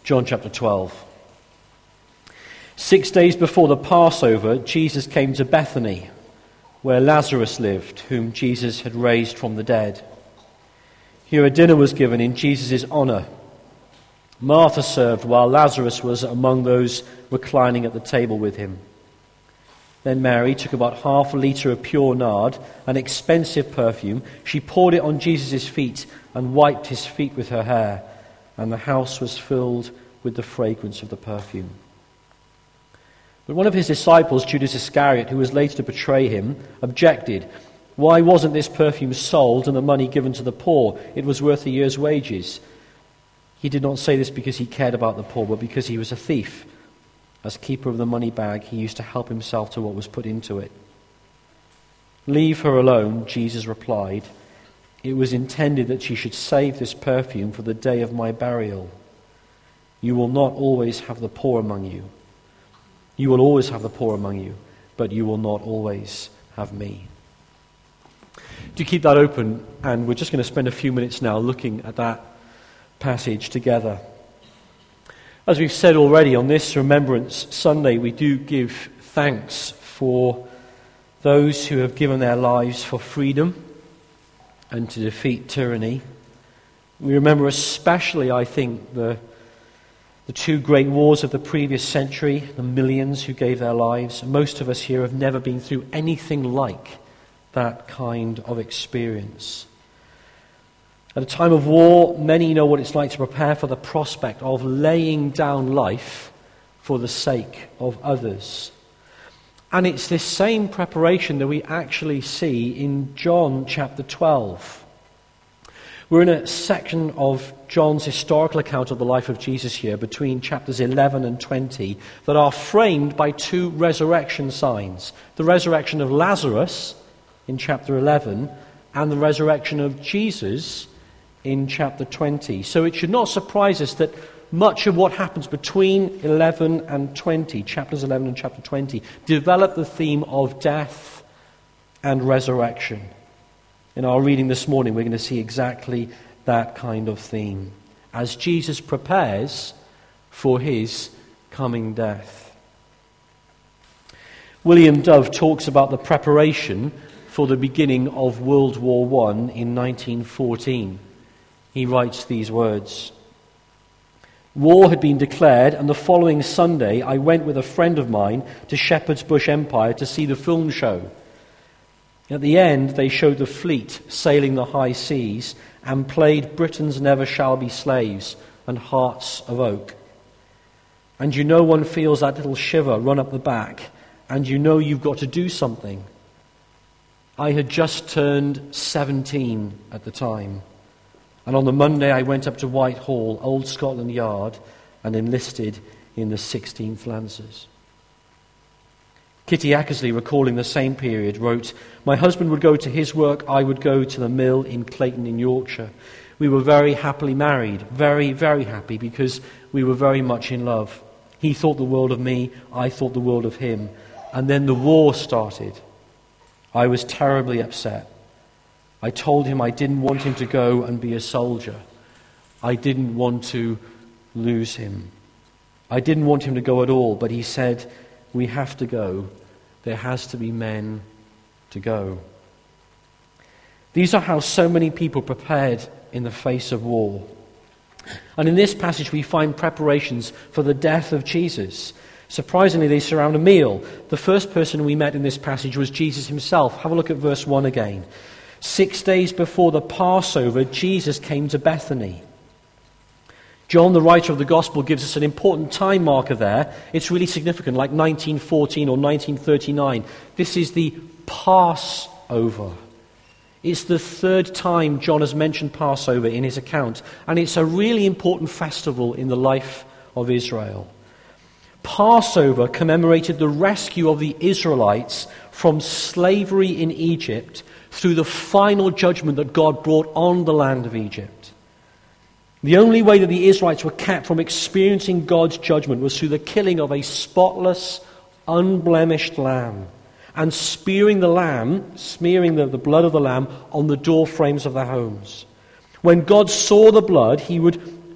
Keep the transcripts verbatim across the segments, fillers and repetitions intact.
John chapter twelve. Six days before the Passover, Jesus came to Bethany, where Lazarus lived, whom Jesus had raised from the dead. Here a dinner was given in Jesus' honor. Martha served, while Lazarus was among those reclining at the table with him. Then Mary took about half a litre of pure nard, an expensive perfume. She poured it on Jesus' feet and wiped his feet with her hair, and the house was filled with the fragrance of the perfume. But one of his disciples, Judas Iscariot, who was later to betray him, objected. Why wasn't this perfume sold and the money given to the poor? It was worth a year's wages. He did not say this because he cared about the poor, but because he was a thief. As keeper of the money bag, he used to help himself to what was put into it. Leave her alone, Jesus replied. It was intended that she should save this perfume for the day of my burial. You will not always have the poor among you. You will always have the poor among you, but you will not always have me. Do keep that open, and we're just going to spend a few minutes now looking at that passage together. As we've said already, on this Remembrance Sunday, we do give thanks for those who have given their lives for freedom and to defeat tyranny. We remember especially, I think, the, the two great wars of the previous century, the millions who gave their lives. Most of us here have never been through anything like that kind of experience. At a time of war, many know what it's like to prepare for the prospect of laying down life for the sake of others. And it's this same preparation that we actually see in John chapter twelve. We're in a section of John's historical account of the life of Jesus here, between chapters eleven and twenty, that are framed by two resurrection signs. The resurrection of Lazarus in chapter eleven, and the resurrection of Jesus in chapter twenty. So it should not surprise us that much of what happens between eleven and twenty, chapters eleven and chapter twenty, develop the theme of death and resurrection. In our reading this morning, we're going to see exactly that kind of theme as Jesus prepares for his coming death. William Dove talks about the preparation for the beginning of World War One in nineteen fourteen. He writes these words. War had been declared, and the following Sunday I went with a friend of mine to Shepherd's Bush Empire to see the film show. At the end, they showed the fleet sailing the high seas and played Britons Never Shall Be Slaves and Hearts of Oak. And you know one feels that little shiver run up the back, and you know you've got to do something. I had just turned seventeen at the time. And on the Monday I went up to Whitehall, Old Scotland Yard, and enlisted in the sixteenth Lancers. Kitty Ackersley, recalling the same period, wrote, my husband would go to his work, I would go to the mill in Clayton in Yorkshire. We were very happily married, very, very happy, because we were very much in love. He thought the world of me, I thought the world of him. And then the war started. I was terribly upset. I told him I didn't want him to go and be a soldier. I didn't want to lose him. I didn't want him to go at all, but he said, we have to go. There has to be men to go. These are how so many people prepared in the face of war. And in this passage we find preparations for the death of Jesus. Surprisingly, they surround a meal. The first person we met in this passage was Jesus himself. Have a look at verse one again. Six days before the Passover, Jesus came to Bethany. John, the writer of the Gospel, gives us an important time marker there. It's really significant, like nineteen fourteen or nineteen thirty-nine. This is the Passover. It's the third time John has mentioned Passover in his account, and it's a really important festival in the life of Israel. Passover commemorated the rescue of the Israelites from slavery in Egypt through the final judgment that God brought on the land of Egypt. The only way that the Israelites were kept from experiencing God's judgment was through the killing of a spotless, unblemished lamb, and spearing the lamb, smearing the, the blood of the lamb on the door frames of their homes. When God saw the blood, he would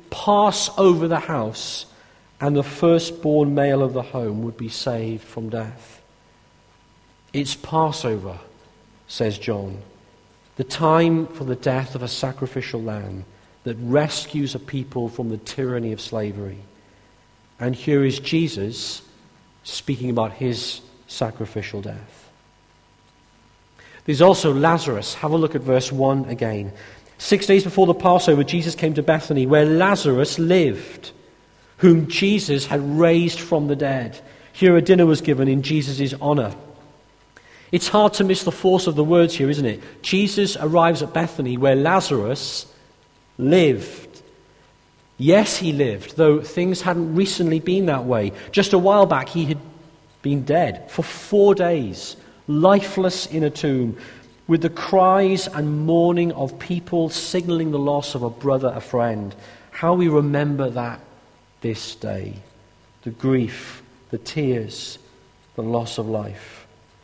pass over the house, and the firstborn male of the home would be saved from death. It's Passover, says John, the time for the death of a sacrificial lamb that rescues a people from the tyranny of slavery. And here is Jesus speaking about his sacrificial death. There's also Lazarus. Have a look at verse one again. Six days before the Passover, Jesus came to Bethany, where Lazarus lived, whom Jesus had raised from the dead. Here a dinner was given in Jesus' honor. It's hard to miss the force of the words here, isn't it? Jesus arrives at Bethany, where Lazarus lived. Yes, he lived, though things hadn't recently been that way. Just a while back, he had been dead for four days, lifeless in a tomb, with the cries and mourning of people signaling the loss of a brother, a friend. How we remember that this day. The grief, the tears, the loss of life.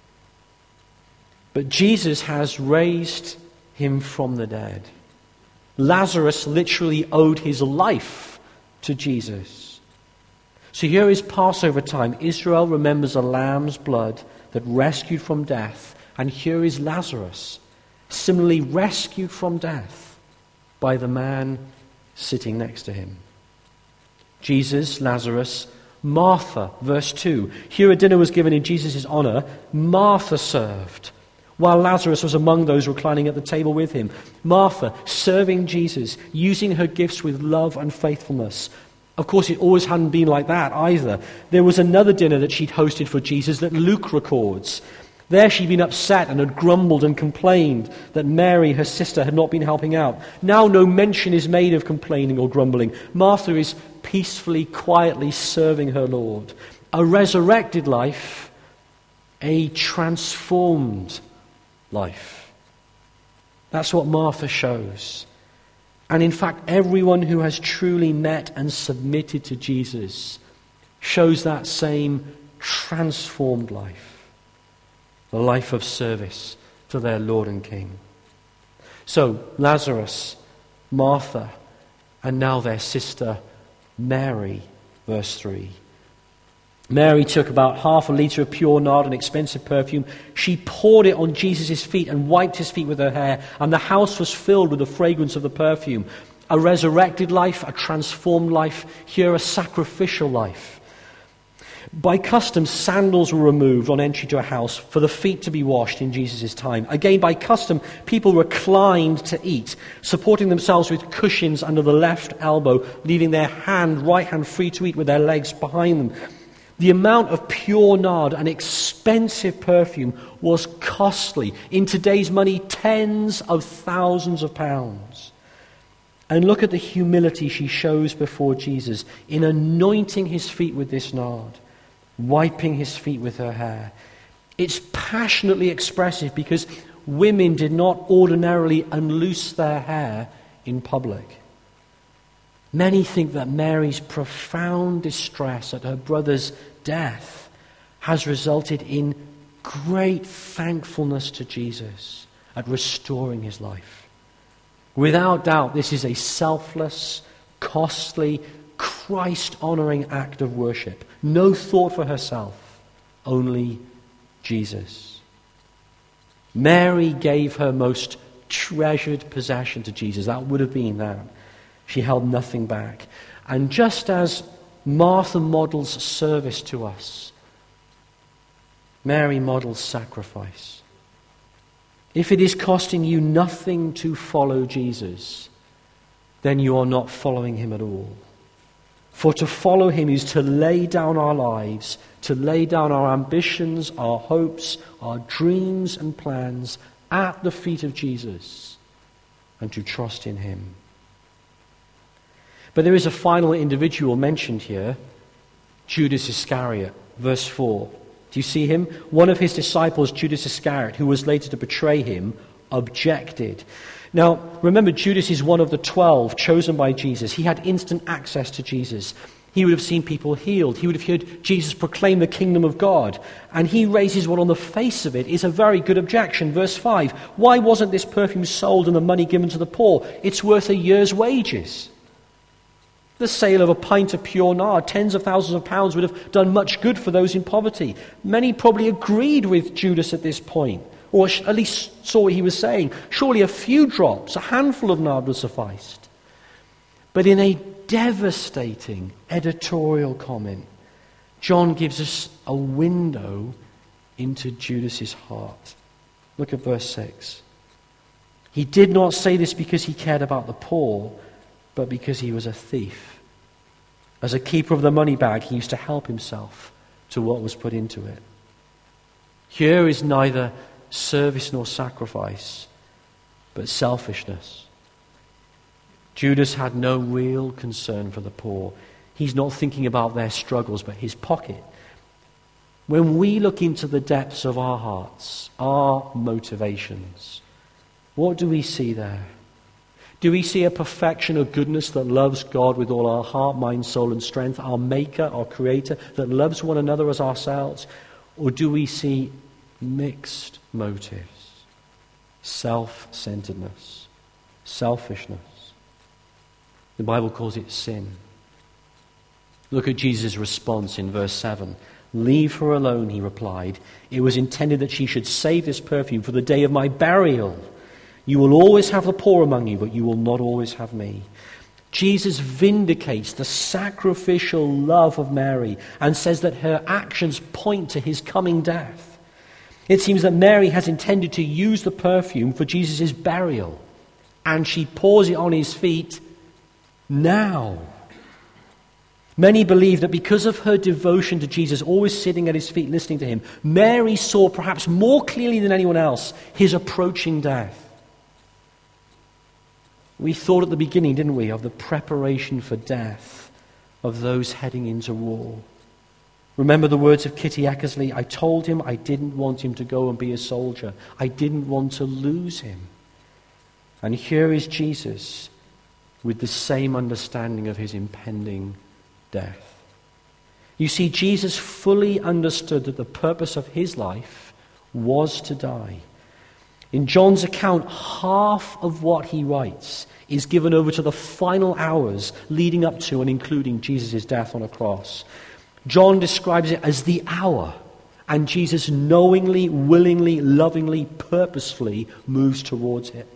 But Jesus has raised him from the dead. Lazarus literally owed his life to Jesus. So here is Passover time. Israel remembers a lamb's blood that rescued from death. And here is Lazarus, similarly rescued from death by the man sitting next to him. Jesus, Lazarus, Martha, verse two. Here a dinner was given in Jesus' honor. Martha served, while Lazarus was among those reclining at the table with him. Martha, serving Jesus, using her gifts with love and faithfulness. Of course, it always hadn't been like that either. There was another dinner that she'd hosted for Jesus that Luke records. There she'd been upset and had grumbled and complained that Mary, her sister, had not been helping out. Now no mention is made of complaining or grumbling. Martha is peacefully, quietly serving her Lord. A resurrected life, a transformed life. That's what Martha shows. And in fact, everyone who has truly met and submitted to Jesus shows that same transformed life. The life of service to their Lord and King. So, Lazarus, Martha, and now their sister Mary, verse three. Mary took about half a litre of pure nard, an expensive perfume. She poured it on Jesus' feet and wiped his feet with her hair, and the house was filled with the fragrance of the perfume. A resurrected life, a transformed life, here a sacrificial life. By custom, sandals were removed on entry to a house for the feet to be washed in Jesus' time. Again, by custom, people reclined to eat, supporting themselves with cushions under the left elbow, leaving their hand, right hand free to eat with their legs behind them. The amount of pure nard, an expensive perfume, was costly. In today's money, tens of thousands of pounds. And look at the humility she shows before Jesus in anointing his feet with this nard, wiping his feet with her hair. It's passionately expressive because women did not ordinarily unloose their hair in public. Many think that Mary's profound distress at her brother's death has resulted in great thankfulness to Jesus at restoring his life. Without doubt, this is a selfless, costly, Christ-honoring act of worship. No thought for herself, only Jesus. Mary gave her most treasured possession to Jesus. That would have been that. She held nothing back. And just as Martha models service to us, Mary models sacrifice. If it is costing you nothing to follow Jesus, then you are not following him at all. For to follow him is to lay down our lives, to lay down our ambitions, our hopes, our dreams and plans at the feet of Jesus, and to trust in him. But there is a final individual mentioned here, Judas Iscariot, verse four. Do you see him? One of his disciples, Judas Iscariot, who was later to betray him, objected. Now, remember, Judas is one of the twelve chosen by Jesus. He had instant access to Jesus. He would have seen people healed. He would have heard Jesus proclaim the kingdom of God. And he raises what on the face of it is a very good objection. Verse five, why wasn't this perfume sold and the money given to the poor? It's worth a year's wages. The sale of a pint of pure nard, tens of thousands of pounds, would have done much good for those in poverty. Many probably agreed with Judas at this point, or at least saw what he was saying. Surely a few drops, a handful of nard would suffice. But in a devastating editorial comment, John gives us a window into Judas's heart. Look at verse six. He did not say this because he cared about the poor, but because he was a thief. As a keeper of the money bag, he used to help himself to what was put into it. Here is neither service nor sacrifice, but selfishness. Judas had no real concern for the poor. He's not thinking about their struggles, but his pocket. When we look into the depths of our hearts, our motivations, what do we see there? Do we see a perfection of goodness that loves God with all our heart, mind, soul, and strength, our Maker, our Creator, that loves one another as ourselves? Or do we see mixed motives, self-centeredness, selfishness? The Bible calls it sin. Look at Jesus' response in verse seven. "Leave her alone," he replied. "It was intended that she should save this perfume for the day of my burial. You will always have the poor among you, but you will not always have me." Jesus vindicates the sacrificial love of Mary and says that her actions point to his coming death. It seems that Mary has intended to use the perfume for Jesus' burial, and she pours it on his feet now. Many believe that because of her devotion to Jesus, always sitting at his feet listening to him, Mary saw perhaps more clearly than anyone else his approaching death. We thought at the beginning, didn't we, of the preparation for death of those heading into war. Remember the words of Kitty Eckersley? "I told him I didn't want him to go and be a soldier. I didn't want to lose him." And here is Jesus with the same understanding of his impending death. You see, Jesus fully understood that the purpose of his life was to die. In John's account, half of what he writes is given over to the final hours leading up to and including Jesus' death on a cross. John describes it as the hour, and Jesus knowingly, willingly, lovingly, purposefully moves towards it.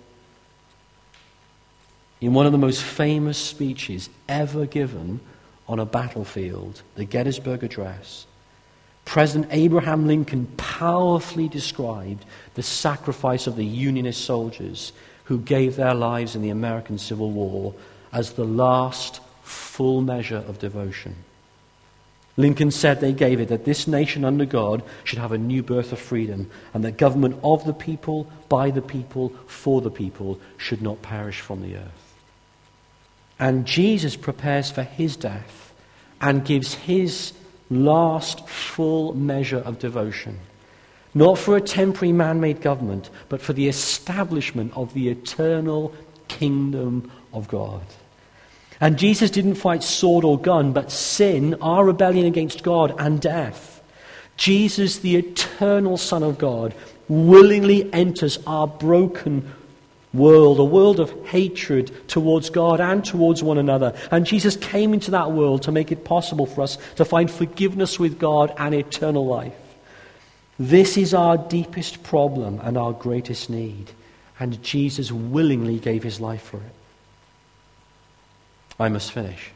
In one of the most famous speeches ever given on a battlefield, the Gettysburg Address, President Abraham Lincoln powerfully described the sacrifice of the Unionist soldiers who gave their lives in the American Civil War as the last full measure of devotion. Lincoln said they gave it that this nation under God should have a new birth of freedom, and that government of the people, by the people, for the people should not perish from the earth. And Jesus prepares for his death and gives his last full measure of devotion, not for a temporary man-made government, but for the establishment of the eternal kingdom of God. And Jesus didn't fight sword or gun, but sin, our rebellion against God, and death. Jesus, the eternal Son of God, willingly enters our broken world, a world of hatred towards God and towards one another. And Jesus came into that world to make it possible for us to find forgiveness with God and eternal life. This is our deepest problem and our greatest need. And Jesus willingly gave his life for it. I must finish.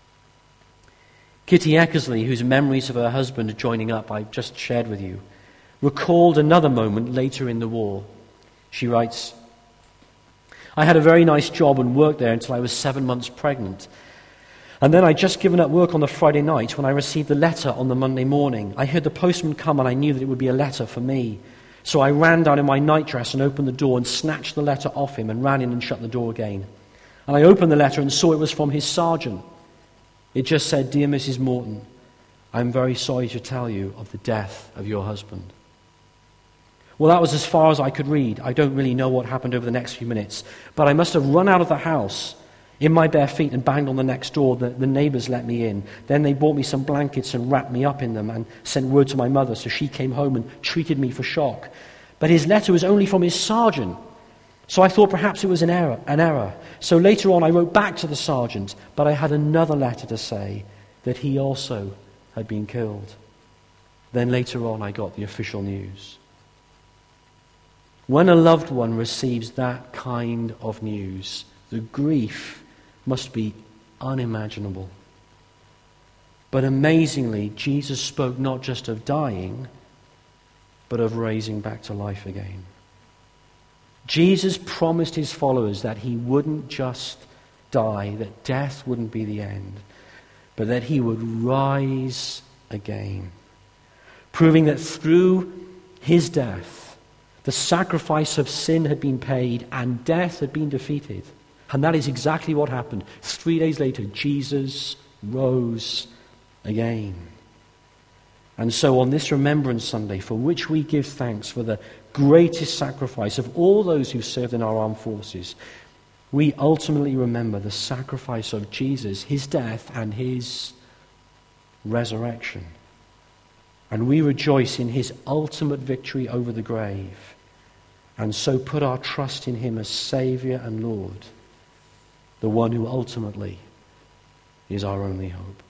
Kitty Eckersley, whose memories of her husband joining up I just shared with you, recalled another moment later in the war. She writes, "I had a very nice job and worked there until I was seven months pregnant. And then I'd just given up work on the Friday night when I received the letter on the Monday morning. I heard the postman come and I knew that it would be a letter for me. So I ran down in my nightdress and opened the door and snatched the letter off him and ran in and shut the door again. And I opened the letter and saw it was from his sergeant. It just said, 'Dear Missus Morton, I'm very sorry to tell you of the death of your husband.' Well, that was as far as I could read. I don't really know what happened over the next few minutes, but I must have run out of the house in my bare feet and banged on the next door. The, the neighbors let me in. Then they bought me some blankets and wrapped me up in them and sent word to my mother, so she came home and treated me for shock. But his letter was only from his sergeant. So I thought perhaps it was an error, an error. So later on I wrote back to the sergeant, but I had another letter to say that he also had been killed. Then later on I got the official news. When a loved one receives that kind of news, the grief must be unimaginable. But amazingly, Jesus spoke not just of dying, but of raising back to life again. Jesus promised his followers that he wouldn't just die, that death wouldn't be the end, but that he would rise again, proving that through his death, the sacrifice of sin had been paid and death had been defeated. And that is exactly what happened. Three days later, Jesus rose again. And so on this Remembrance Sunday, for which we give thanks for the greatest sacrifice of all those who served in our armed forces, we ultimately remember the sacrifice of Jesus, his death and his resurrection. And we rejoice in his ultimate victory over the grave, and so put our trust in him as Saviour and Lord, the one who ultimately is our only hope.